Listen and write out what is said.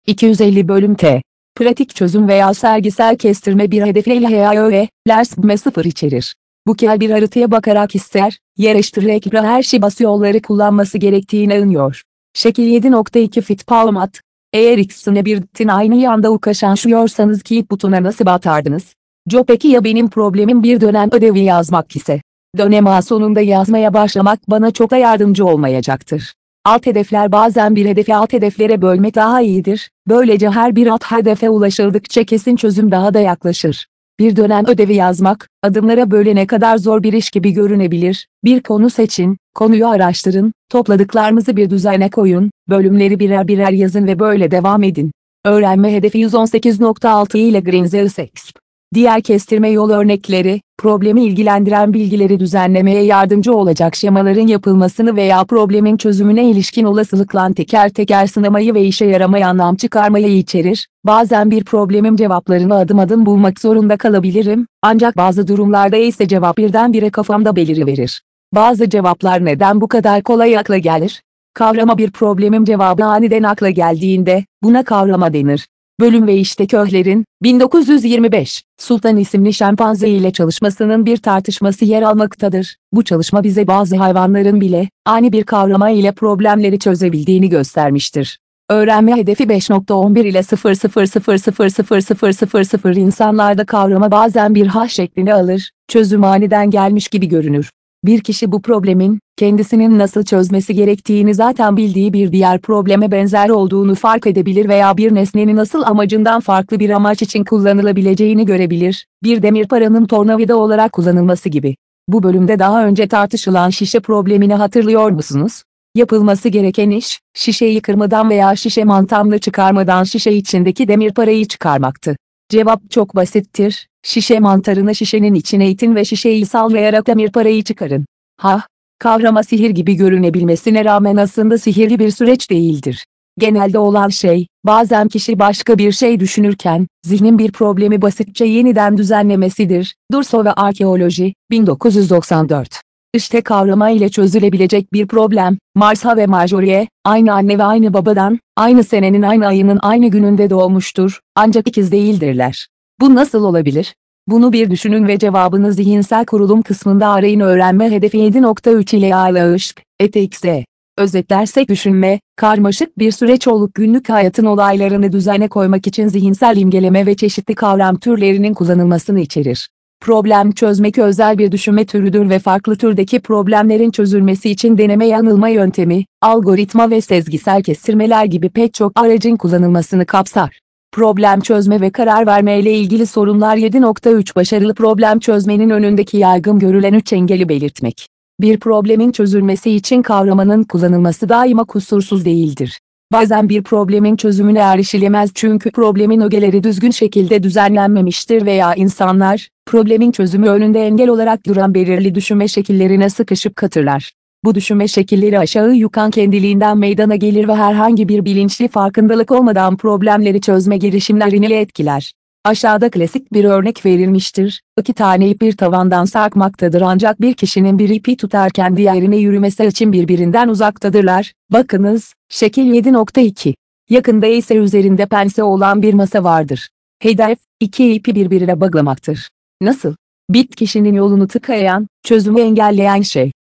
250 bölüm T. Pratik çözüm veya sergisel kestirme bir hedefle HAÖE, sıfır içerir. Bu kel bir haritaya bakarak ister, yerleştirerek her şibası yolları kullanması gerektiğine inanıyor. Şekil 7.2 Fit Palmat. Eğer ikisine birden aynı anda ulaşıyorsanız ki butona nasıl batardınız? Peki ya benim problemim bir dönem ödevi yazmak ise? Dönem A sonunda yazmaya başlamak bana çok da yardımcı olmayacaktır. Alt hedefler bazen bir hedefi alt hedeflere bölmek daha iyidir. Böylece her bir alt hedefe ulaşıldıkça kesin çözüm daha da yaklaşır. Bir dönem ödevi yazmak, adımlara bölene kadar zor bir iş gibi görünebilir. Bir konu seçin, konuyu araştırın, topladıklarınızı bir düzene koyun, bölümleri birer birer yazın ve böyle devam edin. Öğrenme hedefi 118.6 ile Greenzeus Exp. Diğer kestirme yol örnekleri, problemi ilgilendiren bilgileri düzenlemeye yardımcı olacak şemaların yapılmasını veya problemin çözümüne ilişkin olasılıkla teker teker sınamayı ve işe yaramayan anlam çıkarmayı içerir. Bazen bir problemin cevaplarını adım adım bulmak zorunda kalabilirim, ancak bazı durumlarda ise cevap birdenbire kafamda beliriverir. Bazı cevaplar neden bu kadar kolay akla gelir? Kavrama bir problemin cevabı aniden akla geldiğinde, buna kavrama denir. Bölüm ve işte Köhler'in, 1925, Sultan isimli şempanze ile çalışmasının bir tartışması yer almaktadır. Bu çalışma bize bazı hayvanların bile, ani bir kavrama ile problemleri çözebildiğini göstermiştir. Öğrenme hedefi 5.11 ile 0.0000000 insanlarda kavrama bazen bir H şeklini alır, çözüm aniden gelmiş gibi görünür. Bir kişi bu problemin, kendisinin nasıl çözmesi gerektiğini zaten bildiği bir diğer probleme benzer olduğunu fark edebilir veya bir nesnenin asıl amacından farklı bir amaç için kullanılabileceğini görebilir, bir demir paranın tornavida olarak kullanılması gibi. Bu bölümde daha önce tartışılan şişe problemini hatırlıyor musunuz? Yapılması gereken iş, şişeyi kırmadan veya şişe mantamını çıkarmadan şişe içindeki demir parayı çıkarmaktı. Cevap çok basittir. Şişe mantarını şişenin içine itin ve şişeyi sallayarak demir parayı çıkarın. Kavrama sihir gibi görünebilmesine rağmen aslında sihirli bir süreç değildir. Genelde olan şey, bazen kişi başka bir şey düşünürken, zihnin bir problemi basitçe yeniden düzenlemesidir. Durso ve Arkeoloji, 1994. İşte kavrama ile çözülebilecek bir problem, Martha ve Marjorie'ye, aynı anne ve aynı babadan, aynı senenin aynı ayının aynı gününde doğmuştur, ancak ikiz değildirler. Bu nasıl olabilir? Bunu bir düşünün ve cevabını zihinsel kurulum kısmında arayın. Öğrenme hedefi 7.3 ile ALAŞP, özetlersek düşünme, karmaşık bir süreç olup günlük hayatın olaylarını düzene koymak için zihinsel imgeleme ve çeşitli kavram türlerinin kullanılmasını içerir. Problem çözmek özel bir düşünme türüdür ve farklı türdeki problemlerin çözülmesi için deneme yanılma yöntemi, algoritma ve sezgisel kestirmeler gibi pek çok aracın kullanılmasını kapsar. Problem çözme ve karar verme ile ilgili sorunlar 7.3 Başarılı problem çözmenin önündeki yaygın görülen 3 engeli belirtmek. Bir problemin çözülmesi için kavramanın kullanılması daima kusursuz değildir. Bazen bir problemin çözümüne erişilemez çünkü problemin ögeleri düzgün şekilde düzenlenmemiştir veya insanlar, problemin çözümü önünde engel olarak duran belirli düşünme şekillerine sıkışıp katırlar. Bu düşünme şekilleri aşağı yukarı kendiliğinden meydana gelir ve herhangi bir bilinçli farkındalık olmadan problemleri çözme girişimlerini etkiler. Aşağıda klasik bir örnek verilmiştir. 2 tane ip bir tavandan sarkmaktadır ancak bir kişinin bir ipi tutarken diğerine yürümesi için birbirinden uzaktadırlar. Bakınız, şekil 7.2. Yakında ise üzerinde pense olan bir masa vardır. Hedef, 2 ipi birbirine bağlamaktır. Nasıl? Bit kişinin yolunu tıkayan, çözümü engelleyen şey.